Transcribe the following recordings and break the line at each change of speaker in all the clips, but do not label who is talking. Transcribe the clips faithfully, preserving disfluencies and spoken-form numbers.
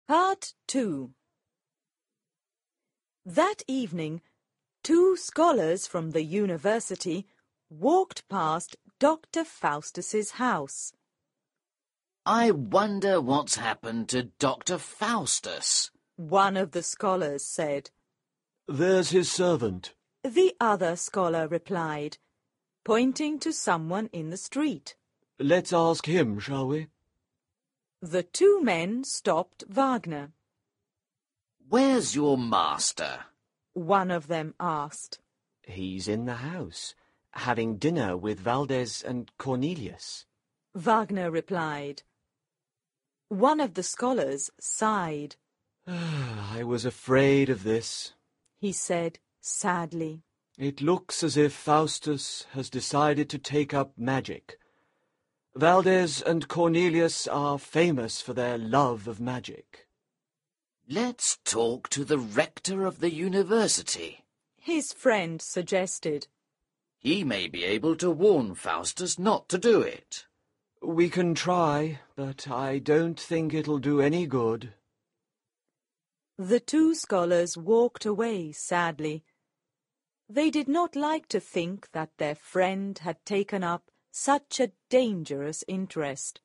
Part two. That evening, two scholars from the university walked past Doctor Faustus's house.
I wonder what's happened to Doctor Faustus,
one of the scholars said.
There's his servant,
the other scholar replied, pointing to someone in the street.
Let's ask him, shall we?
The two men stopped Wagner.
Where's your master?
One of them asked.
He's in the house, having dinner with Valdez and Cornelius,
Wagner replied. One of the scholars sighed.
I was afraid of this,
he said sadly.
It looks as if Faustus has decided to take up magic. Valdez and Cornelius are famous for their love of magic.
Let's talk to the rector of the university,
his friend suggested.
He may be able to warn Faustus not to do it.
We can try, but I don't think it'll do any good.
The two scholars walked away sadly. They did not like to think that their friend had taken up such a dangerous interest.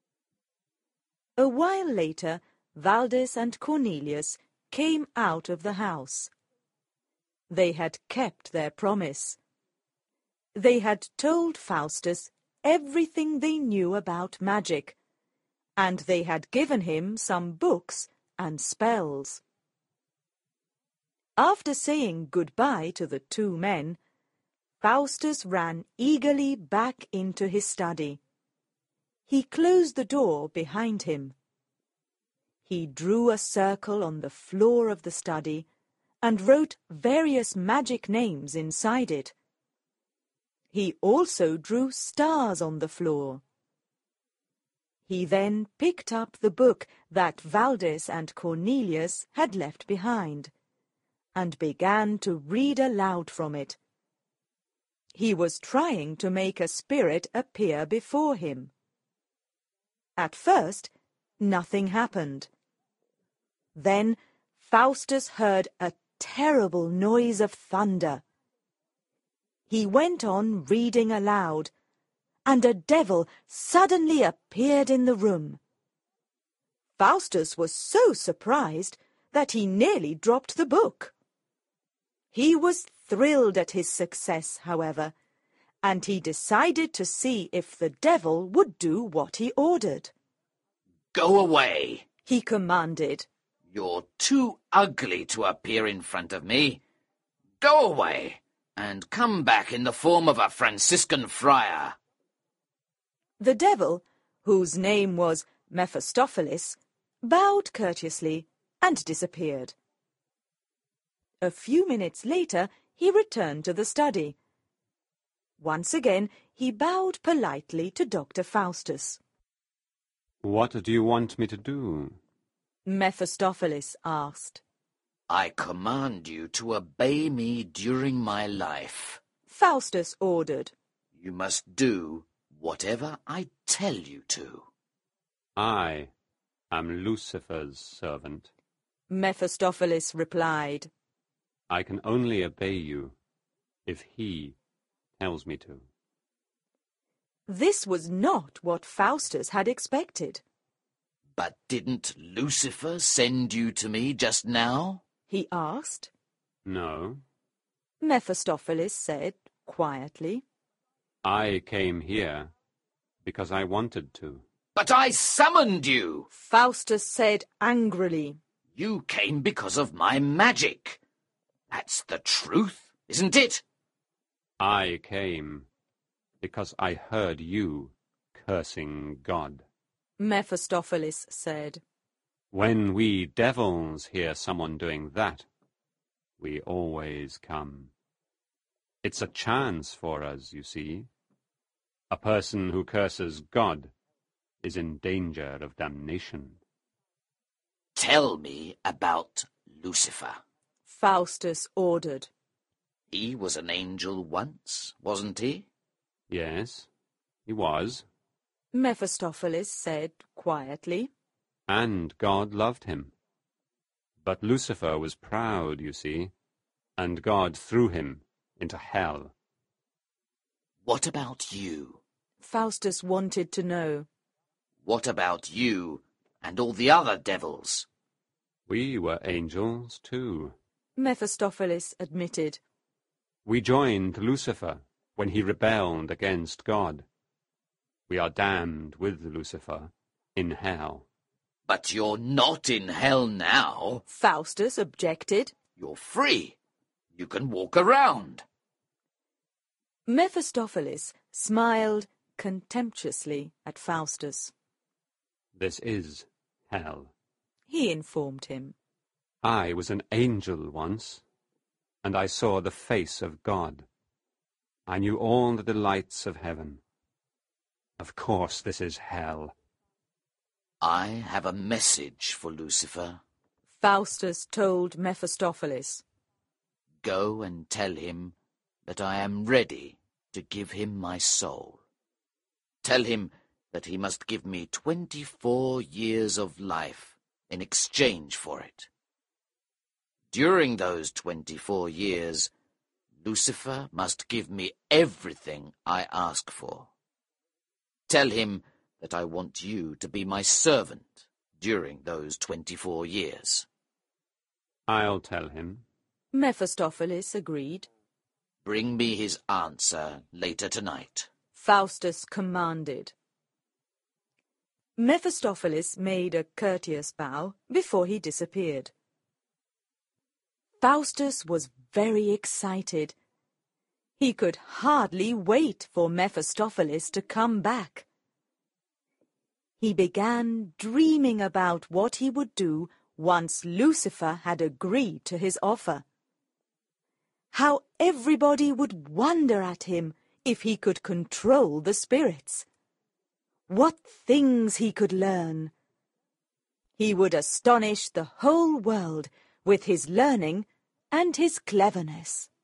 A while later, Valdez and Cornelius came out of the house. They had kept their promise. They had told Faustus everything they knew about magic, and they had given him some books and spells. After saying goodbye to the two men, Faustus ran eagerly back into his study. He closed the door behind him. He drew a circle on the floor of the study and wrote various magic names inside it. He also drew stars on the floor. He then picked up the book that Valdez and Cornelius had left behind and began to read aloud from it. He was trying to make a spirit appear before him. At first, nothing happened. Then Faustus heard a terrible noise of thunder. He went on reading aloud, and a devil suddenly appeared in the room. Faustus was so surprised that he nearly dropped the book. He was thrilled at his success, however, and he decided to see if the devil would do what he ordered.
Go away,
he commanded.
You're too ugly to appear in front of me. Go away, and come back in the form of a Franciscan friar.
The devil, whose name was Mephistopheles, bowed courteously and disappeared. A few minutes later, he returned to the study. Once again, he bowed politely to Doctor Faustus.
What do you want me to do?
Mephistopheles asked.
I command you to obey me during my life,
Faustus ordered.
You must do whatever I tell you to.
I am Lucifer's servant,
Mephistopheles replied.
I can only obey you if he tells me to.
This was not what Faustus had expected.
But didn't Lucifer send you to me just now?
He asked.
No.
Mephistopheles said quietly.
I came here because I wanted to.
But I summoned you,
Faustus said angrily.
You came because of my magic. That's the truth, isn't it?
I came because I heard you cursing God,
Mephistopheles said.
When we devils hear someone doing that, we always come. It's a chance for us, you see. A person who curses God is in danger of damnation.
Tell me about Lucifer,
Faustus ordered.
He was an angel once, wasn't he?
Yes, he was.
Mephistopheles said quietly.
And God loved him. But Lucifer was proud, you see, and God threw him into hell.
What about you?
Faustus wanted to know.
What about you and all the other devils?
We were angels, too.
Mephistopheles admitted.
We joined Lucifer when he rebelled against God. We are damned with Lucifer in hell.
But you're not in hell now.
Faustus objected.
You're free. You can walk around.
Mephistopheles smiled contemptuously at Faustus.
This is hell.
He informed him.
I was an angel once, and I saw the face of God. I knew all the delights of heaven. Of course this is hell.
I have a message for Lucifer.
Faustus told Mephistopheles.
Go and tell him that I am ready to give him my soul. Tell him that he must give me twenty-four years of life in exchange for it. During those twenty-four years, Lucifer must give me everything I ask for. Tell him that I want you to be my servant during those twenty-four years.
I'll tell him.
Mephistopheles agreed.
Bring me his answer later tonight.
Faustus commanded. Mephistopheles made a courteous bow before he disappeared. Faustus was very excited. He could hardly wait for Mephistopheles to come back. He began dreaming about what he would do once Lucifer had agreed to his offer. How everybody would wonder at him if he could control the spirits. What things he could learn. He would astonish the whole world with his learning and his cleverness.